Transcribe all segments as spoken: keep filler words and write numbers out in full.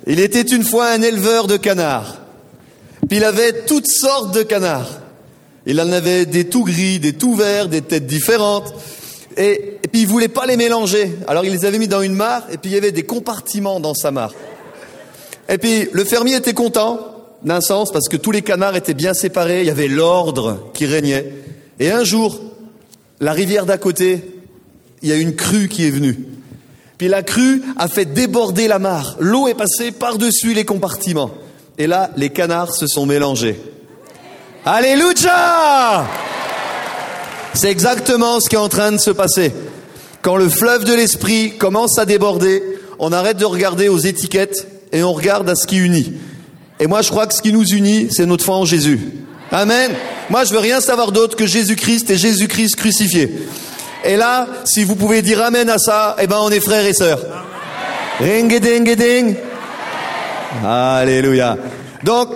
Il était une fois un éleveur de canards. Puis il avait toutes sortes de canards. Il en avait des tout gris, des tout verts, des têtes différentes. Et, et puis il voulait pas les mélanger. Alors il les avait mis dans une mare et puis il y avait des compartiments dans sa mare. Et puis le fermier était content, d'un sens, parce que tous les canards étaient bien séparés. Il y avait l'ordre qui régnait. Et un jour, la rivière d'à côté, il y a une crue qui est venue. Puis la crue a fait déborder la mare. L'eau est passée par-dessus les compartiments. Et là, les canards se sont mélangés. Alléluia! C'est exactement ce qui est en train de se passer. Quand le fleuve de l'esprit commence à déborder, on arrête de regarder aux étiquettes et on regarde à ce qui unit. Et moi, je crois que ce qui nous unit, c'est notre foi en Jésus. Amen. Moi, je veux rien savoir d'autre que Jésus-Christ et Jésus-Christ crucifié. Et là, si vous pouvez dire amen à ça, eh ben, on est frères et sœurs. Ring ding ding. Alléluia. Donc,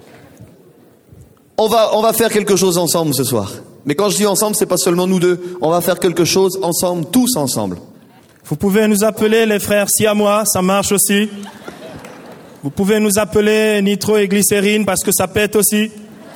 on va, on va faire quelque chose ensemble ce soir. Mais quand je dis ensemble, c'est pas seulement nous deux. On va faire quelque chose ensemble, tous ensemble. Vous pouvez nous appeler les frères siamois, ça marche aussi. Vous pouvez nous appeler nitro et glycérine parce que ça pète aussi.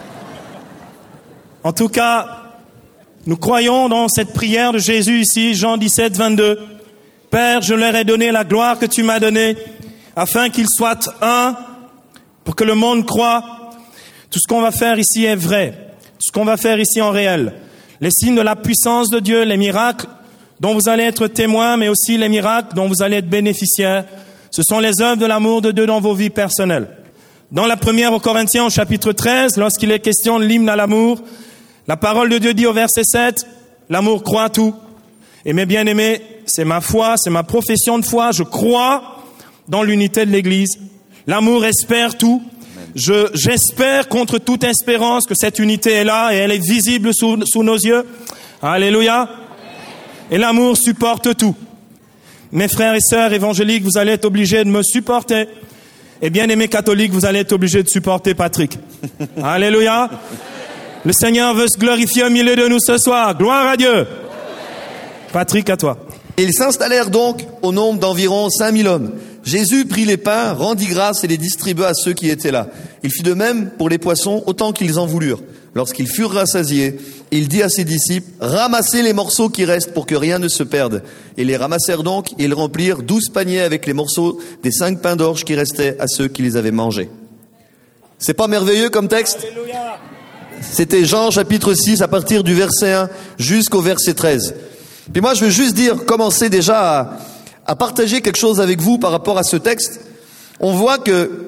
En tout cas, nous croyons dans cette prière de Jésus ici, Jean dix-sept, vingt-deux. Père, je leur ai donné la gloire que tu m'as donnée, afin qu'ils soient un, pour que le monde croie. Tout ce qu'on va faire ici est vrai. Tout ce qu'on va faire ici en réel. Les signes de la puissance de Dieu, les miracles dont vous allez être témoins, mais aussi les miracles dont vous allez être bénéficiaires. Ce sont les œuvres de l'amour de Dieu dans vos vies personnelles. Dans la première aux Corinthiens, au chapitre treize, lorsqu'il est question de l'hymne à l'amour, la parole de Dieu dit au verset sept, l'amour croit tout. Et mes bien-aimés, c'est ma foi, c'est ma profession de foi. Je crois dans l'unité de l'Église. L'amour espère tout. Je, j'espère contre toute espérance que cette unité est là et elle est visible sous, sous nos yeux. Alléluia. Et l'amour supporte tout. Mes frères et sœurs évangéliques, vous allez être obligés de me supporter. Et bien-aimés catholiques, vous allez être obligés de supporter Patrick. Alléluia. Le Seigneur veut se glorifier au milieu de nous ce soir. Gloire à Dieu. Patrick, à toi. Ils s'installèrent donc au nombre d'environ cinq mille hommes. Jésus prit les pains, rendit grâce et les distribua à ceux qui étaient là. Il fit de même pour les poissons autant qu'ils en voulurent. Lorsqu'ils furent rassasiés, il dit à ses disciples, ramassez les morceaux qui restent pour que rien ne se perde. Ils les ramassèrent donc, et ils remplirent douze paniers avec les morceaux des cinq pains d'orge qui restaient à ceux qui les avaient mangés. C'est pas merveilleux comme texte? Alléluia. C'était Jean chapitre six à partir du verset un jusqu'au verset treize. Puis moi je veux juste dire, commencer déjà à, à partager quelque chose avec vous par rapport à ce texte. On voit que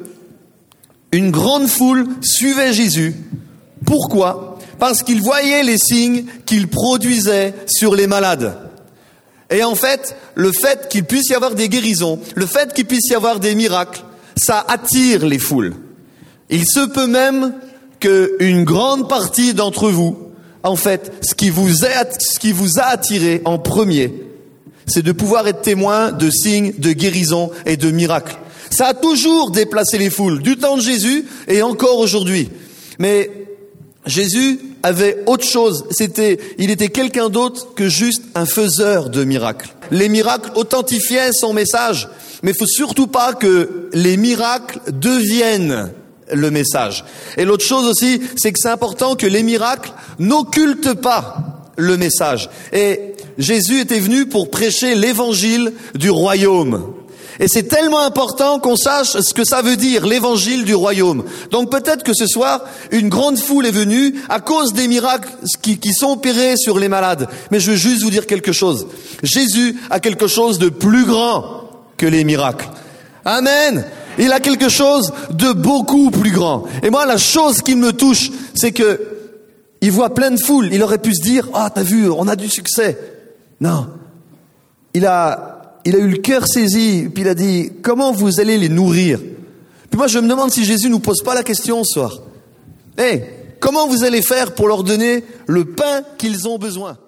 une grande foule suivait Jésus. Pourquoi? Parce qu'ils voyaient les signes qu'il produisait sur les malades. Et en fait, le fait qu'il puisse y avoir des guérisons, le fait qu'il puisse y avoir des miracles, ça attire les foules. Il se peut même qu'une grande partie d'entre vous, en fait, ce qui vous est, ce qui vous a attiré en premier, c'est de pouvoir être témoin de signes de guérison et de miracles. Ça a toujours déplacé les foules, du temps de Jésus et encore aujourd'hui. Mais Jésus avait autre chose. C'était, il était quelqu'un d'autre que juste un faiseur de miracles. Les miracles authentifiaient son message, mais il faut surtout pas que les miracles deviennent le message. Et l'autre chose aussi, c'est que c'est important que les miracles n'occultent pas le message. Et Jésus était venu pour prêcher l'évangile du royaume. Et c'est tellement important qu'on sache ce que ça veut dire, l'évangile du royaume. Donc peut-être que ce soir, une grande foule est venue à cause des miracles qui, qui sont opérés sur les malades. Mais je veux juste vous dire quelque chose. Jésus a quelque chose de plus grand que les miracles. Amen. Il a quelque chose de beaucoup plus grand. Et moi, la chose qui me touche, c'est que il voit plein de foules. Il aurait pu se dire, ah, t'as vu, on a du succès. Non. Il a, il a eu le cœur saisi, puis il a dit, comment vous allez les nourrir? Puis moi, je me demande si Jésus nous pose pas la question ce soir. Hé, hey, comment vous allez faire pour leur donner le pain qu'ils ont besoin?